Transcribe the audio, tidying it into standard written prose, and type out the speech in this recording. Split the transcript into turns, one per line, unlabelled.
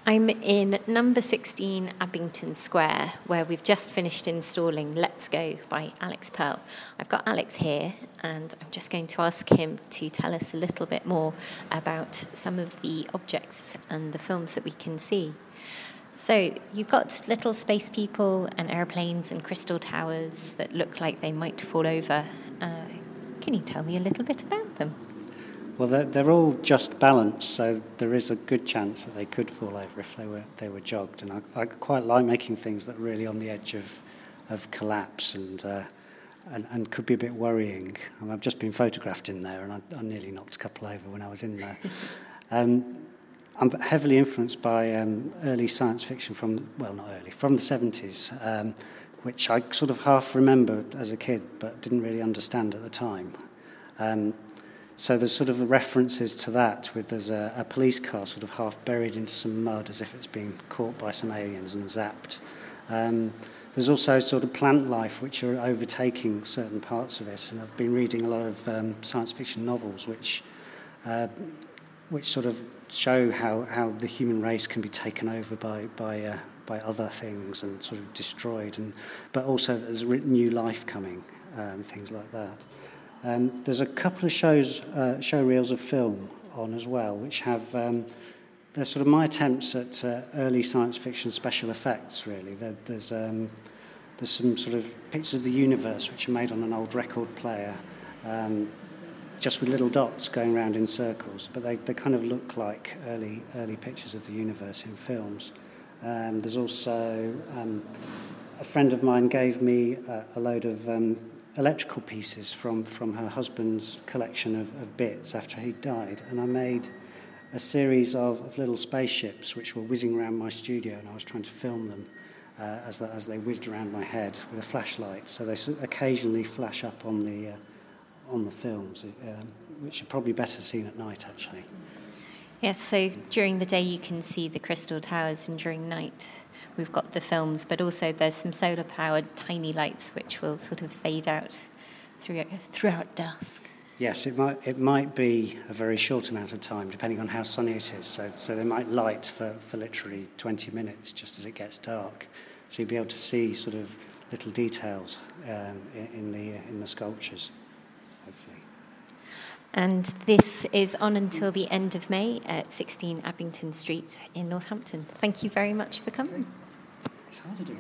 I'm in number 16 Abington Square, where we've just finished installing Let's Go by Alex Pearl. I've got Alex here, and I'm just going to ask him to tell us a little bit more about some of the objects and the films that we can see. So you've got little space people and airplanes and crystal towers that look like they might fall over. Can you tell me a little bit about them?
Well, they're all just balanced, so there is a good chance that they could fall over if they were jogged. And I quite like making things that are really on the edge of collapse and could be a bit worrying. I've just been photographed in there, and I nearly knocked a couple over when I was in there. I'm heavily influenced by early science fiction from the 70s, which I sort of half remember as a kid, but didn't really understand at the time. So there's sort of references to that, there's a police car sort of half buried into some mud as if it's been caught by some aliens and zapped. There's also sort of plant life which are overtaking certain parts of it, and I've been reading a lot of science fiction novels which sort of show how the human race can be taken over by other things and sort of destroyed, but also there's new life coming, things like that. There's a couple of show reels of film on as well, which have they're sort of my attempts at early science fiction special effects. Really, there's some sort of pictures of the universe which are made on an old record player, just with little dots going around in circles, but they kind of look like early pictures of the universe in films. There's also a friend of mine gave me a load of electrical pieces from her husband's collection of bits after he died, and I made a series of little spaceships which were whizzing around my studio, and I was trying to film them as they whizzed around my head with a flashlight, so they occasionally flash up on the films, which are probably better seen at night, actually.
Yes, so during the day you can see the crystal towers, and during night we've got the films, but also there's some solar-powered tiny lights which will sort of fade out throughout dusk.
Yes, it might be a very short amount of time, depending on how sunny it is. So they might light for literally 20 minutes just as it gets dark. So you'll be able to see sort of little details in the sculptures, hopefully.
And this is on until the end of May at 16 Abington Street in Northampton. Thank you very much for coming.
It's hard to do.